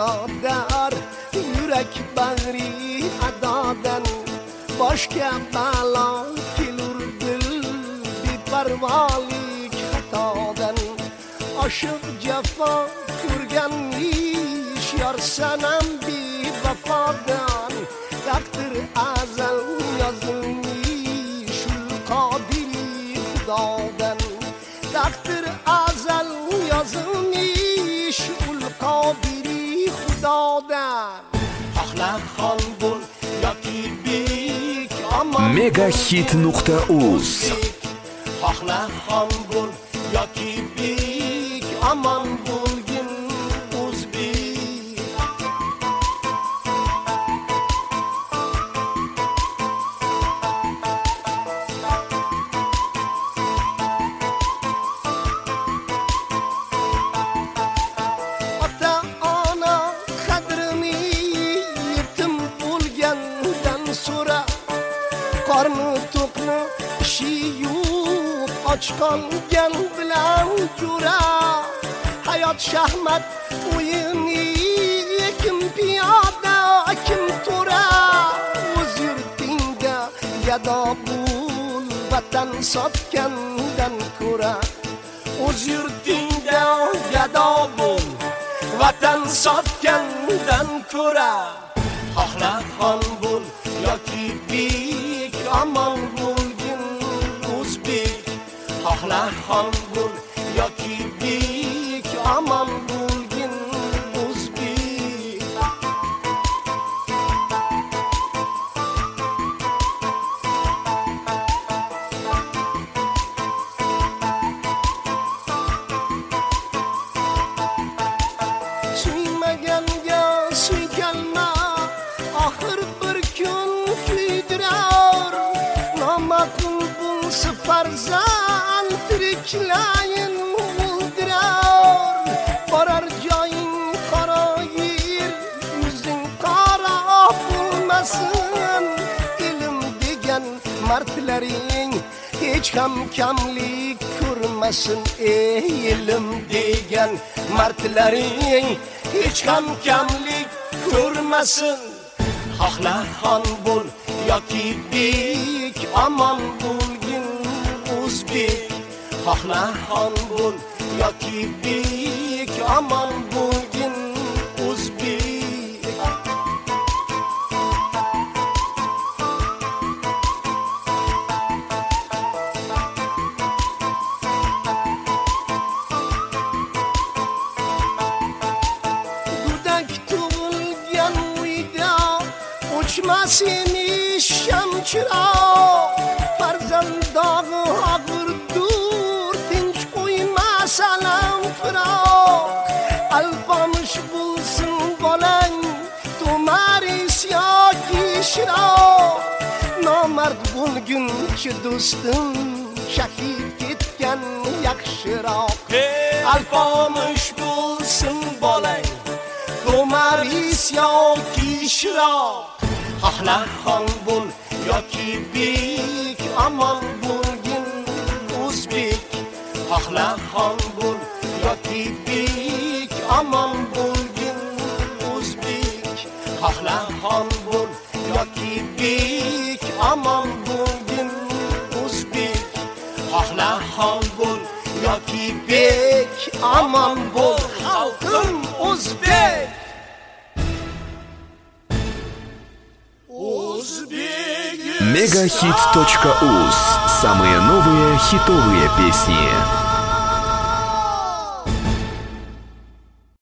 birodar, yurak bag'ri adodan boshga balo kelur dil beparvolik xatodan. Oshiq jafo ko'rgan ish yor sanam bevafodan. Taqdir azal yozilmish ul qodiri xudodan. Taqdir azal yozilmish ul qodiri xudodan. Xohlar xon bo'l yoki bek, Megahit.uz. Xohlar xon bo'l yoki bek, aman bo'lgin o'zbek. Ota ona qadrini yetim bo'lgandan so'ra, qorni to'qni ishi yo'q och qolgan bilan ko'ra. Hayot shahmat o'yini, kim piyoda kim to'ra. O'z yurtingga gado bo'l, vatan sotgandan ko'ra. O'z yurtingga gado bo'l, vatan sotgandan ko'ra. Xohlar xon bo'l yoki bek, aman bo'lgin o'zbek. Xohlar xon bo'l yoki bek, aman bo'lgin o'zbek. Suymaganga suygalma, oxir bir kun kuydirar. Nomaqul bo'lsa farzand tiriklayin o'ldirar. Borar joying qaro yer, yuzing qaro bo'lmasin. Ilm degan mardlaring hech ham kamlik ko'rmasin. Ilm degan mardlaring hech ham kamlik ko'rmasin. Xohlar xon bo'l yoki bek, aman bo'lgin o'zbek. Xohlar xon bo'l yoki bek, aman bo'lgin o'zbek. Go'dak tug'ilgan uyda o'chmas emish shamchiroq. Farzandog'i og'irdur, tinch qo'ymas alam firoq. Alpomish bo'lsin bolang, to'maris yoki shiroq. Nomard bo'lguncha do'stim, shahid ketgan yaxshiroq. Alpomish bo'lsin bolang, to'maris yoki shiroq. Xohlar xon bo'l yoki bek, aman bo'lgin o'zbek. Xohlar xon bo'l yoki bek, aman bo'lgin o'zbek. Xohlar xon bo'l yoki bek, aman bo'lgin o'zbek. Xohlar xon bo'l yoki bek, aman bo'l xalqim o'zbek. Megahit.uz. Самые новые хитовые песни.